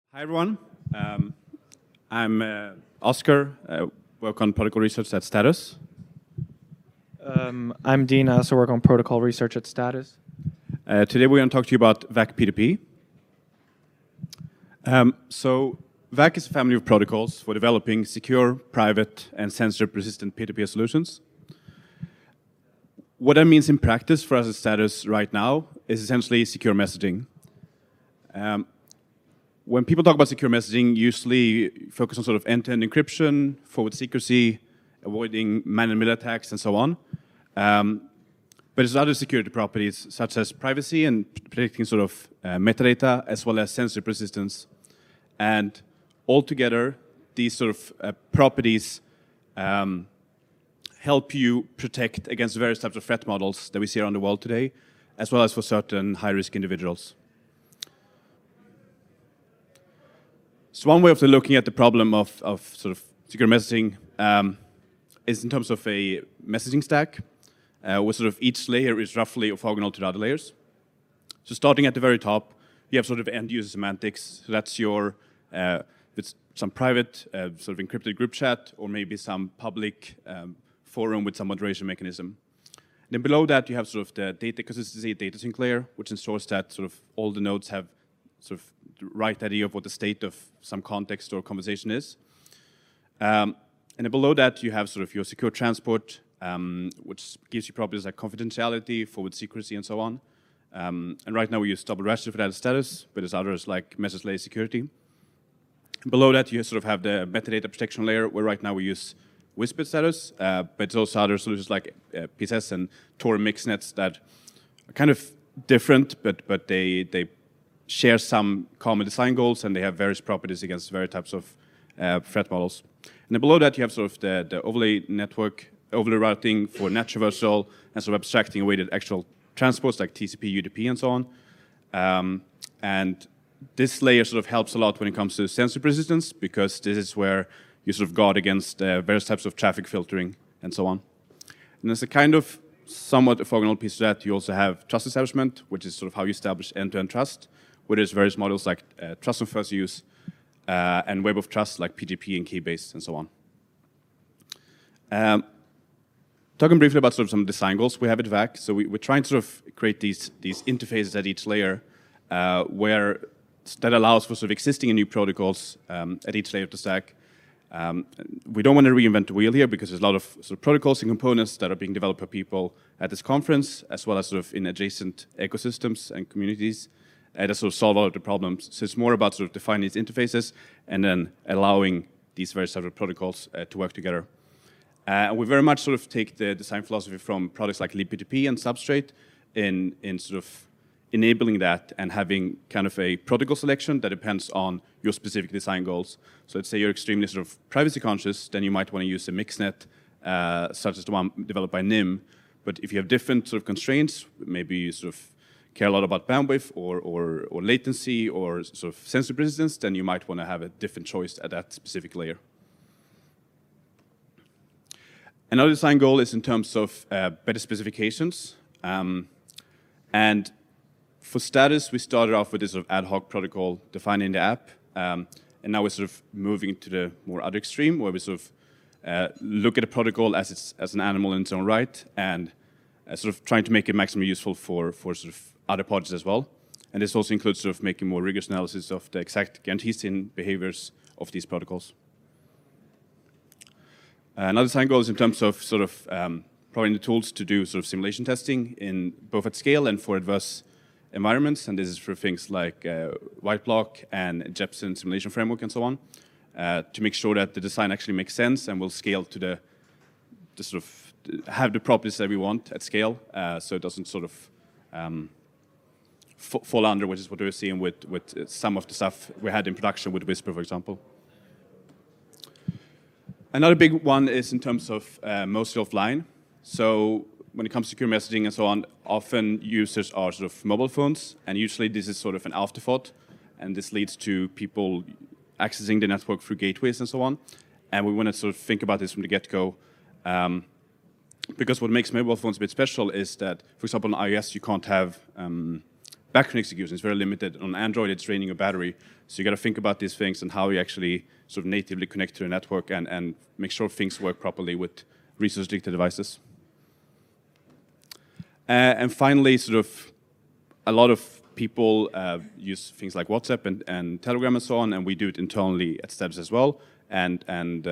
Hi, everyone. I'm Oscar. Work on protocol research at Status. I'm Dean. I also work on protocol research at Status. Today we're going to talk to you about VAC P2P. So VAC is a family of protocols for developing secure, private, and censorship-resistant peer-to-peer solutions. What that means in practice for us at Status right now is essentially secure messaging. When people talk about secure messaging, usually focus on sort of end-to-end encryption, forward secrecy, avoiding man-in-the-middle attacks, and so on. But there's other security properties, such as privacy and protecting sort of metadata, as well as censorship resistance. And altogether, these sort of properties help you protect against various types of threat models that we see around the world today, as well as for certain high-risk individuals. So one way of looking at the problem of sort of secure messaging is in terms of a messaging stack, where sort of each layer is roughly orthogonal to the other layers. So starting at the very top, you have sort of end-user semantics. So that's your it's some private sort of encrypted group chat, or maybe some public forum with some moderation mechanism. Then below that, you have sort of the data consistency data sync layer, which ensures that sort of all the nodes have sort of the right idea of what the state of some context or conversation is. And then below that, you have sort of your secure transport, which gives you properties like confidentiality, forward secrecy, and so on. And right now we use double register for that status, but there's others like message layer security. Below that, you sort of have the metadata protection layer, where right now we use Whisper status, but it's also other solutions like PSS and Tor mixnets that are kind of different, but they share some common design goals, and they have various properties against various types of threat models. And then below that, you have sort of the overlay network, overlay routing for net traversal, and sort of abstracting away the actual transports like TCP, UDP, and so on. And this layer sort of helps a lot when it comes to censorship resistance, because this is where you sort of guard against various types of traffic filtering and so on. And as a kind of somewhat orthogonal piece of that, you also have trust establishment, which is sort of how you establish end-to-end trust, where there's various models like trust on first use and web of trust like PGP and key-based and so on. Talking briefly about sort of some design goals we have at VAC. So we're trying to sort of create these interfaces at each layer where that allows for sort of existing and new protocols at each layer of the stack. We don't want to reinvent the wheel here, because there's a lot of sort of protocols and components that are being developed by people at this conference, as well as sort of in adjacent ecosystems and communities that sort of solve all of the problems. So it's more about sort of defining these interfaces and then allowing these various types of protocols to work together. And we very much sort of take the design philosophy from products like libp2p and Substrate in sort of enabling that and having kind of a protocol selection that depends on your specific design goals. So let's say you're extremely sort of privacy conscious, then you might want to use a mixnet such as the one developed by NIM. But if you have different sort of constraints, maybe you sort of care a lot about bandwidth or latency or sort of censorship resistance, then you might want to have a different choice at that specific layer. Another design goal is in terms of better specifications. And for Status, we started off with this sort of ad hoc protocol defined in the app. And now we're sort of moving to the more other extreme, where we sort of look at a protocol as an animal in its own right, and sort of trying to make it maximally useful for sort of other parties as well. And this also includes sort of making more rigorous analysis of the exact guarantees in behaviors of these protocols. Another design goal is in terms of sort of providing the tools to do sort of simulation testing in both at scale and for adverse environments. And this is for things like Whiteblock and Jepsen simulation framework and so on, to make sure that the design actually makes sense and will scale to the sort of have the properties that we want at scale, so it doesn't sort of fall under, which is what we're seeing with some of the stuff we had in production with Whisper, for example. Another big one is in terms of mostly offline. So when it comes to secure messaging and so on, often users are sort of mobile phones, and usually this is sort of an afterthought, and this leads to people accessing the network through gateways and so on. And we want to sort of think about this from the get-go. Because what makes mobile phones a bit special is that, for example, on iOS, you can't have background execution is very limited. On Android, it's draining your battery. So you got to think about these things and how you actually sort of natively connect to the network and make sure things work properly with resource-addicted devices. And finally, sort of a lot of people use things like WhatsApp and Telegram and so on, and we do it internally at Status as well. And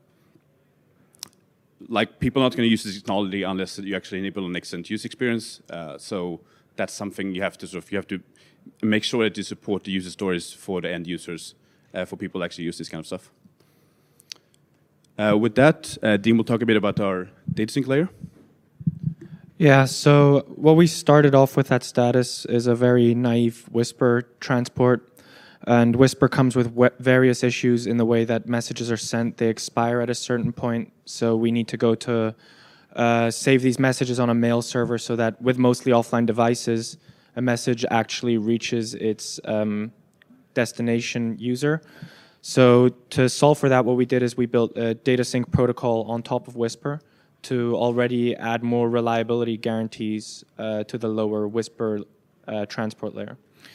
like people are not going to use this technology unless you actually enable an excellent user experience. So that's something you have to make sure that you support the user stories for the end users, for people to actually use this kind of stuff. With that, Dean will talk a bit about our data sync layer. Yeah, so what we started off with at Status is a very naive Whisper transport. And Whisper comes with various issues in the way that messages are sent. They expire at a certain point, so we need to go to save these messages on a mail server so that with mostly offline devices, a message actually reaches its destination user. So to solve for that, what we did is we built a data sync protocol on top of Whisper to already add more reliability guarantees to the lower Whisper transport layer.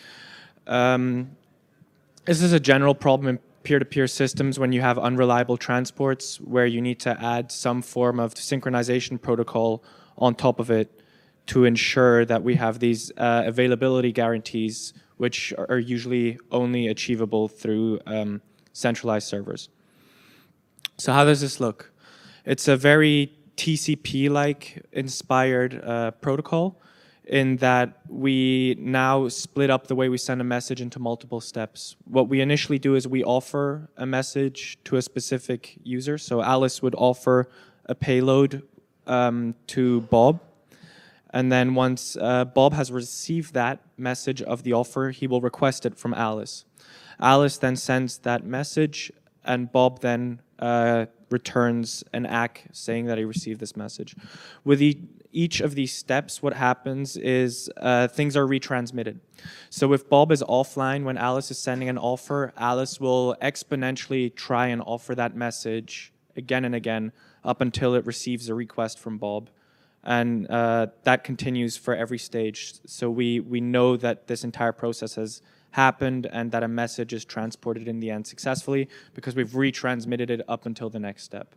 This is a general problem in peer-to-peer systems when you have unreliable transports where you need to add some form of synchronization protocol on top of it to ensure that we have these availability guarantees, which are usually only achievable through centralized servers. So how does this look? It's a very TCP-like inspired protocol in that we now split up the way we send a message into multiple steps. What we initially do is we offer a message to a specific user. So Alice would offer a payload to Bob. And then once Bob has received that message of the offer, he will request it from Alice. Alice then sends that message, and Bob then returns an ACK saying that he received this message. With each of these steps, what happens is things are retransmitted. So if Bob is offline when Alice is sending an offer, Alice will exponentially try and offer that message again and again up until it receives a request from Bob. And that continues for every stage. So we know that this entire process has happened and that a message is transported in the end successfully because we've retransmitted it up until the next step.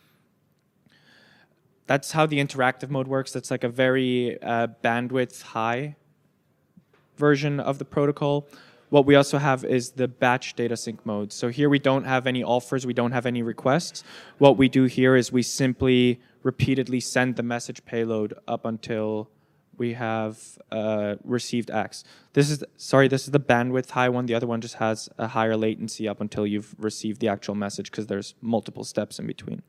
That's how the interactive mode works. That's like a very bandwidth high version of the protocol. What we also have is the batch data sync mode. So here we don't have any offers, we don't have any requests. What we do here is we simply repeatedly send the message payload up until we have received ACKs. This is the bandwidth high one. The other one just has a higher latency up until you've received the actual message because there's multiple steps in between.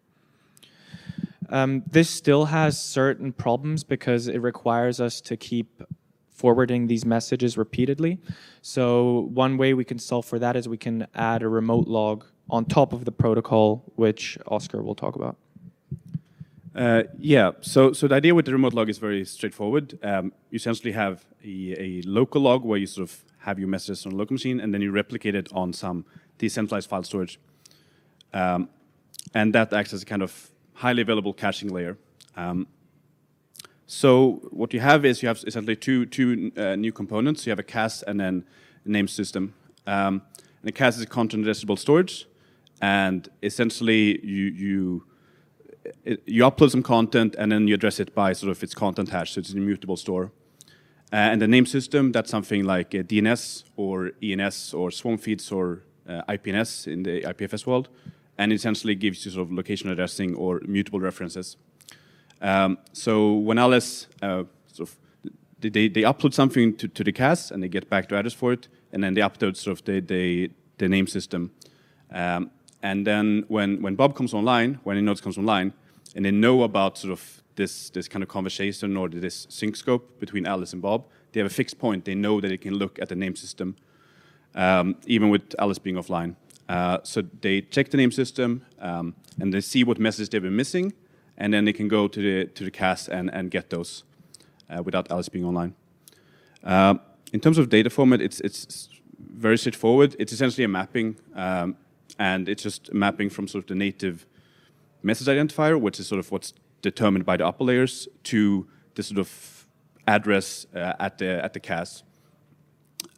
This still has certain problems because it requires us to keep forwarding these messages repeatedly. So one way we can solve for that is we can add a remote log on top of the protocol, which Oscar will talk about. Yeah, so the idea with the remote log is very straightforward. You essentially have a local log where you sort of have your messages on a local machine, and then you replicate it on some decentralized file storage. And that acts as a kind of highly available caching layer. So what you have is you have essentially two new components. You have a CAS and then a name system. And the CAS is content addressable storage, and essentially you upload some content and then you address it by sort of its content hash, so it's an immutable store. And the name system, that's something like DNS or ENS or swarm feeds or IPNS in the IPFS world, and it essentially gives you sort of location addressing or mutable references. So when Alice they upload something to the CAS and they get back to address for it, and then they upload sort of the name system. And then when Bob comes online, when a node comes online, and they know about sort of this kind of conversation or this sync scope between Alice and Bob, they have a fixed point. They know that they can look at the name system, even with Alice being offline. So they check the name system, and they see what messages they've been missing, and then they can go to the CAS and get those without Alice being online. In terms of data format, it's very straightforward. It's essentially a mapping. And it's just mapping from sort of the native message identifier, which is sort of what's determined by the upper layers, to the sort of address at the CAS.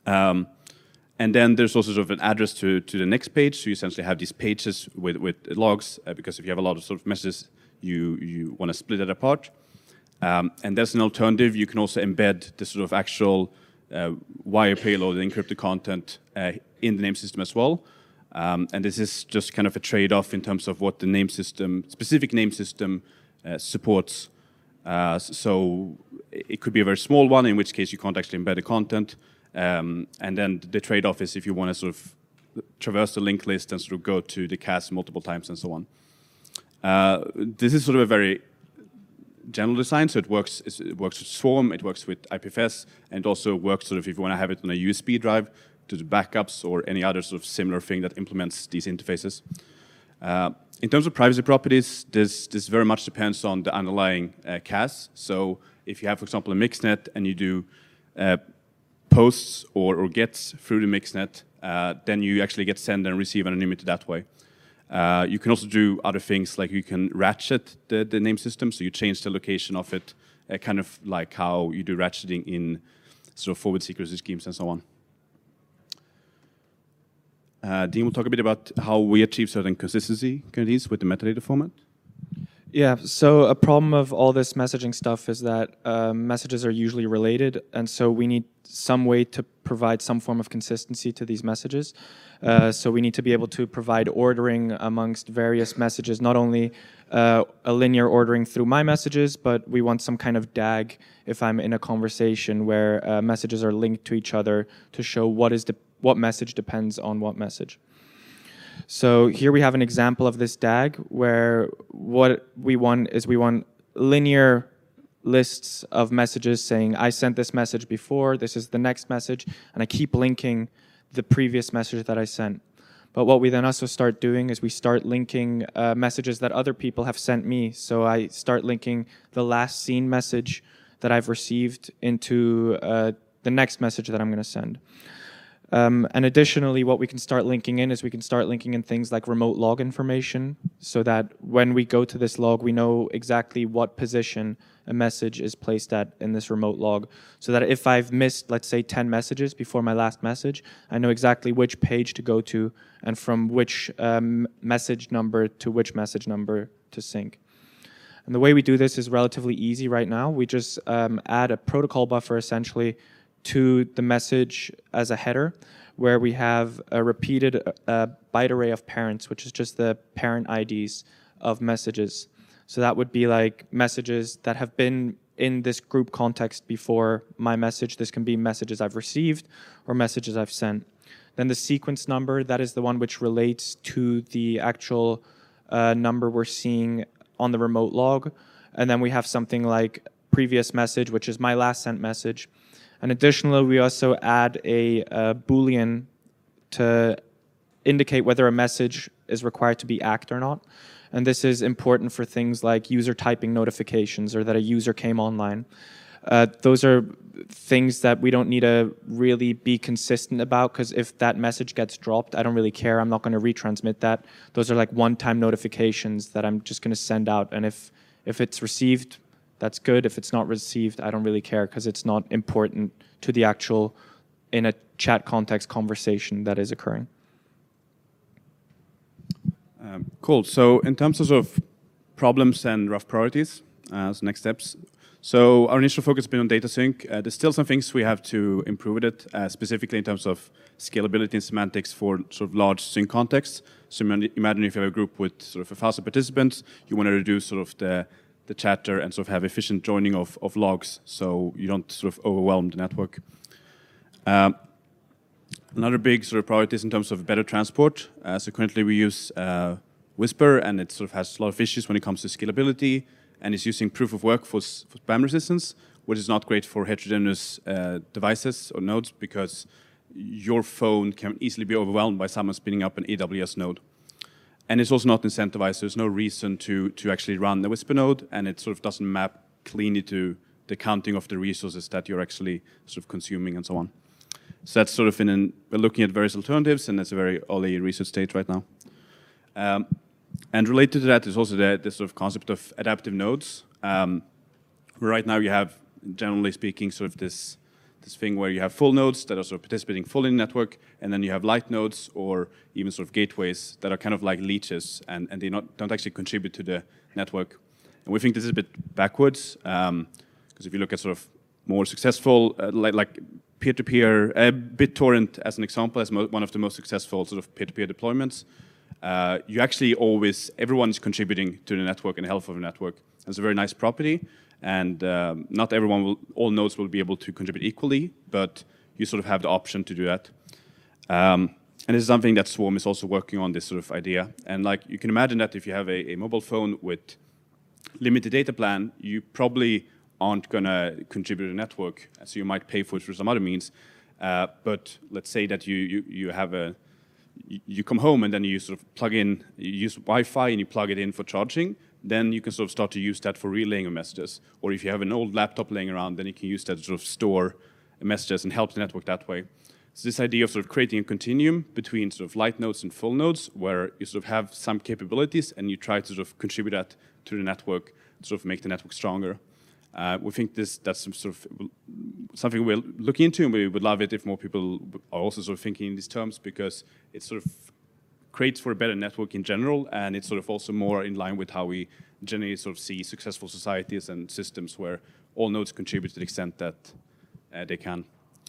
And then there's also sort of an address to the next page. So you essentially have these pages with logs, because if you have a lot of sort of messages, you want to split it apart. And there's an alternative. You can also embed the sort of actual wire payload, the encrypted content, in the name system as well. And this is just kind of a trade-off in terms of what the name system, specific name system, supports. So it could be a very small one, in which case you can't actually embed the content. And then the trade-off is if you want to sort of traverse the linked list and sort of go to the CAS multiple times and so on. This is sort of a very general design, so it works with Swarm, it works with IPFS, and it also works sort of if you want to have it on a USB drive to do backups or any other sort of similar thing that implements these interfaces. In terms of privacy properties, this very much depends on the underlying CAS. So if you have, for example, a mixnet and you do posts or gets through the mixnet, then you actually get send and receive anonymity that way. You can also do other things, like you can ratchet the name system, so you change the location of it, kind of like how you do ratcheting in sort of forward secrecy schemes and so on. Dean will talk a bit about how we achieve certain consistency guarantees with the metadata format. Yeah, so a problem of all this messaging stuff is that messages are usually related, and so we need some way to provide some form of consistency to these messages. So we need to be able to provide ordering amongst various messages, not only a linear ordering through my messages, but we want some kind of DAG if I'm in a conversation where messages are linked to each other to show what message depends on what message. So here we have an example of this DAG where what we want is we want linear lists of messages saying, I sent this message before, this is the next message, and I keep linking the previous message that I sent. But what we then also start doing is we start linking messages that other people have sent me. So I start linking the last seen message that I've received into the next message that I'm going to send. And additionally, what we can start linking in is we can start linking in things like remote log information, so that when we go to this log, we know exactly what position a message is placed at in this remote log, so that if I've missed, let's say, 10 messages before my last message, I know exactly which page to go to and from which message number to which message number to sync. And the way we do this is relatively easy right now. We just add a protocol buffer, essentially, to the message as a header, where we have a repeated byte array of parents, which is just the parent IDs of messages. So that would be like messages that have been in this group context before my message. This can be messages I've received or messages I've sent. Then the sequence number, that is the one which relates to the actual number we're seeing on the remote log. And then we have something like previous message, which is my last sent message. And additionally, we also add a Boolean to indicate whether a message is required to be ACKed or not. And this is important for things like user typing notifications or that a user came online. Those are things that we don't need to really be consistent about, because if that message gets dropped, I don't really care. I'm not going to retransmit that. Those are like one-time notifications that I'm just going to send out. And if it's received, that's good. If it's not received, I don't really care, because it's not important to the actual, in a chat context, conversation that is occurring. Cool. So in terms of, sort of problems and rough priorities, as next steps. So our initial focus has been on data sync. There's still some things we have to improve with it, specifically in terms of scalability and semantics for sort of large sync contexts. So imagine if you have a group with sort of 1,000 participants, you want to reduce sort of the chatter and sort of have efficient joining of logs, so you don't sort of overwhelm the network. Another big sort of priority is in terms of better transport. So currently we use Whisper, and it sort of has a lot of issues when it comes to scalability, and it's using proof of work for spam resistance, which is not great for heterogeneous devices or nodes, because your phone can easily be overwhelmed by someone spinning up an AWS node. And it's also not incentivized. There's no reason to actually run the Whisper node, and it sort of doesn't map cleanly to the counting of the resources that you're actually sort of consuming and so on. So that's sort of we're looking at various alternatives, and that's a very early research stage right now. And related to that is also the sort of concept of adaptive nodes. Right now you have, generally speaking, sort of this this thing where you have full nodes that are sort of participating fully in the network, and then you have light nodes or even sort of gateways that are kind of like leeches, and they don't actually contribute to the network. And we think this is a bit backwards, because if you look at sort of more successful, like peer-to-peer, BitTorrent as an example, as one of the most successful sort of peer-to-peer deployments, you actually everyone is contributing to the network and the health of the network. It's a very nice property, and not all nodes will be able to contribute equally, but you sort of have the option to do that. And this is something that Swarm is also working on, this sort of idea. And like you can imagine that if you have a mobile phone with limited data plan, you probably aren't going to contribute to the network, so you might pay for it through some other means. But let's say that you come home and then you sort of plug in, you use Wi-Fi and you plug it in for charging, then you can sort of start to use that for relaying of messages. Or if you have an old laptop laying around, then you can use that to sort of store messages and help the network that way. So this idea of sort of creating a continuum between sort of light nodes and full nodes, where you sort of have some capabilities and you try to sort of contribute that to the network, to sort of make the network stronger. We think that's some sort of something we're looking into, and we would love it if more people are also sort of thinking in these terms, because it sort of creates for a better network in general, and it's sort of also more in line with how we generally sort of see successful societies and systems where all nodes contribute to the extent that they can.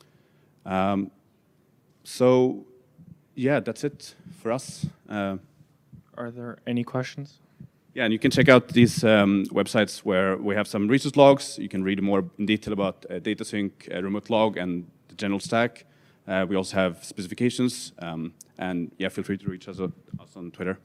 So, yeah, that's it for us. Are there any questions? Yeah, and you can check out these websites where we have some resource logs. You can read more in detail about data sync, remote log, and the general stack. We also have specifications, and yeah, feel free to reach us on Twitter.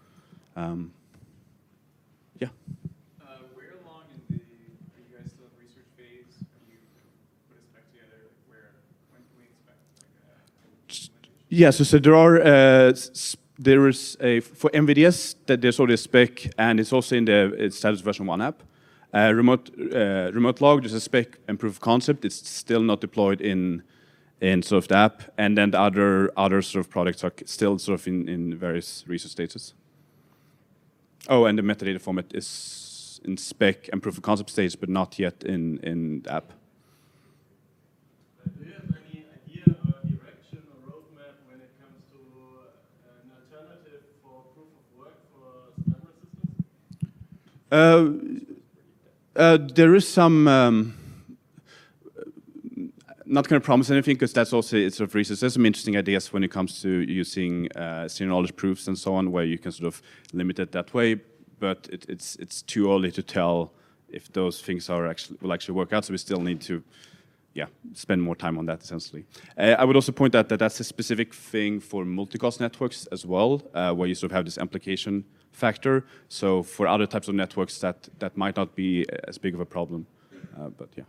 Yeah. Where along are you guys still in research phase? Have you put a spec together? When can we expect? Yeah, so there is for MVDS that there's already a spec, and it's also in the status version 1 app. Remote log, there's a spec and proof of concept. It's still not deployed in sort of the app, and then the other sort of products are still sort of in various research stages. Oh, and the metadata format is in spec and proof of concept stage, but not yet in the app. Do you have any idea or direction or roadmap when it comes to an alternative for proof of work for Slammer systems? There is some. Not going to promise anything, because that's also it's sort of research. There's some interesting ideas when it comes to using zero knowledge proofs and so on, where you can sort of limit it that way. But it's too early to tell if those things will actually work out. So we still need to, spend more time on that essentially. I would also point out that that's a specific thing for multicast networks as well, where you sort of have this amplification factor. So for other types of networks, that might not be as big of a problem. But yeah.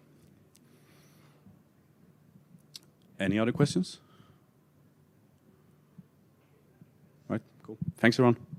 Any other questions? All right, cool. Thanks, everyone.